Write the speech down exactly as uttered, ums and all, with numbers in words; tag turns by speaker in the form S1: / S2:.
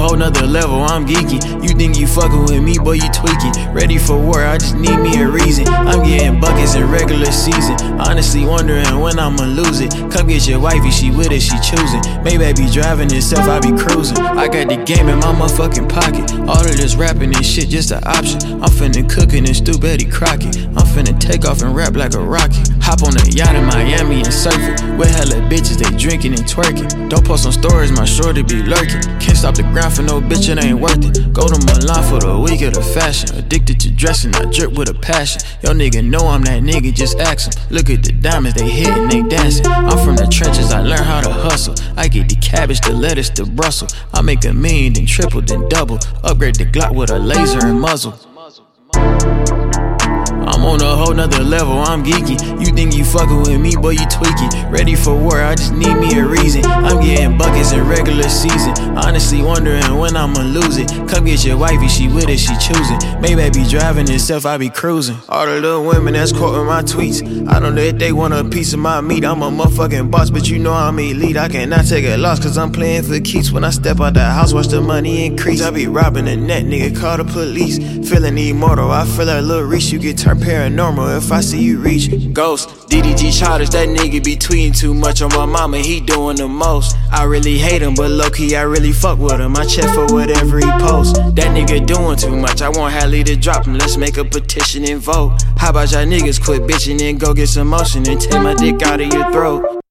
S1: whole nother level, I'm geeky. You think you fucking with me, boy, you tweaking. Ready for war, I just need me a reason. I'm getting buckets in regular season. Honestly wondering when I'ma lose it. Come get your wifey, she with it, she choosing. Maybe I be driving itself, I be cruising. I got the game in my motherfucking pocket. All of this rapping and shit just an option. I'm finna cookin' and stew Betty Crockett. I'm finna take off and rap like a rocket. Hop on a yacht in Miami and surf it. With hella bitches, they drinking and twerking. Don't post on stories, my shorty be lurking. Can't stop the grind for no bitch, it ain't worth it. Go to Milan for the week of the fashion. Addicted to dressing, I drip with a passion. Yo nigga know I'm that nigga, just ask him. Look at the diamonds, they hitting, they dancing. I'm from the trenches, I learn how to hustle. I get the cabbage, the lettuce, the Brussels. I make a million, then triple, then double. Upgrade the Glock with a laser and muzzle. I'm on a whole nother level, I'm geeky. You think you fucking with me, boy, you tweaking. Ready for war, I just need me a reason. I'm getting buckets in regular season. Honestly wondering when I'ma lose it. Come get your wifey, she with it, she choosing. Maybe I be driving itself, I be cruising. All the little women that's quoting my tweets, I don't know if they want a piece of my meat. I'm a motherfucking boss, but you know I'm elite. I cannot take a loss, cause I'm playing for keeps. When I step out the house, watch the money increase. I be robbing the net, nigga, call the police. Feeling immortal, I feel like Lil Reese. You get turned paranormal if I see you reach. Ghost, D D G Childish, that nigga be tweeting too much on my mama, he doing the most. I really hate him, but low-key I really fuck with him. I check for whatever he posts. That nigga doing too much, I want Halle to drop him. Let's make a petition and vote. How about y'all niggas quit bitching and go get some motion and take my dick out of your throat?